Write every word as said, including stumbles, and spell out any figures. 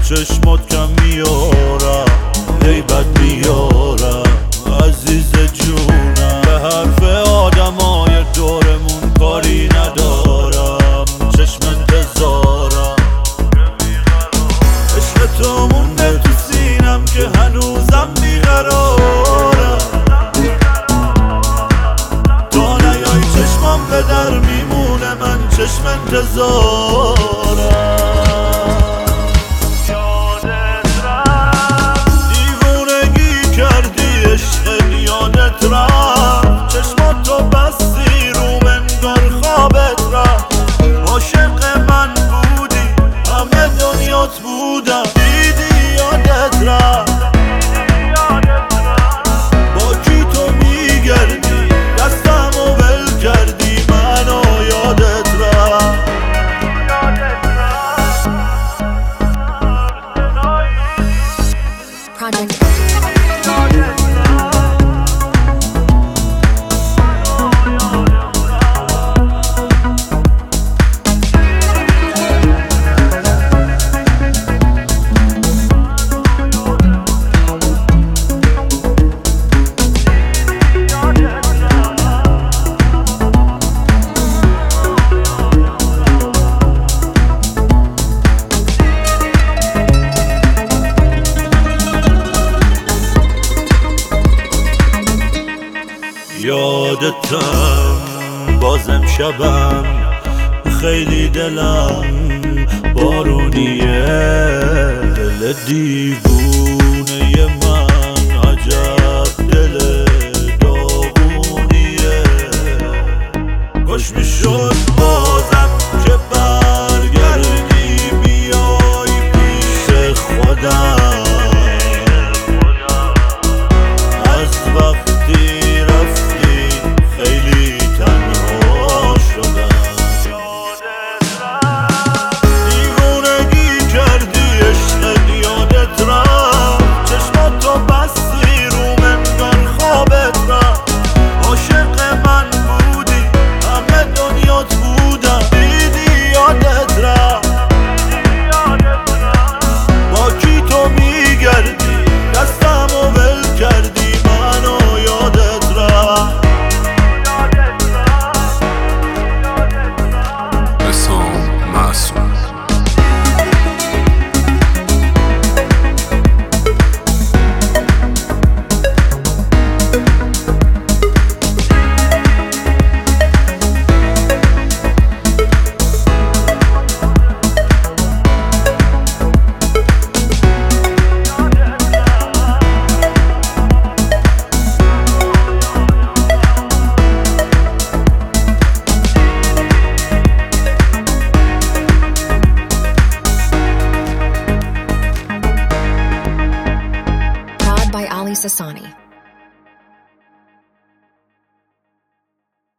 چشمات کم میارم غیبت میارم عزیز جونم، به حرف آدمای دورمون کاری ندارم، چشم انتظارم عشق تو مونده تو سینم که هنوزم بیقرارم، تا نیای چشمام به در میمونه من چشم انتظارم. یادت رفت چشماتو بستی رو انگار خوابت رفت، عاشق من بودی همه دنیات بودم، دیدی یادت رفت با کی تو میگردی دستمو ول کردی منو یادت رفت. یادتم بازم شبم خیلی دلم بارونیه، دل دیوونه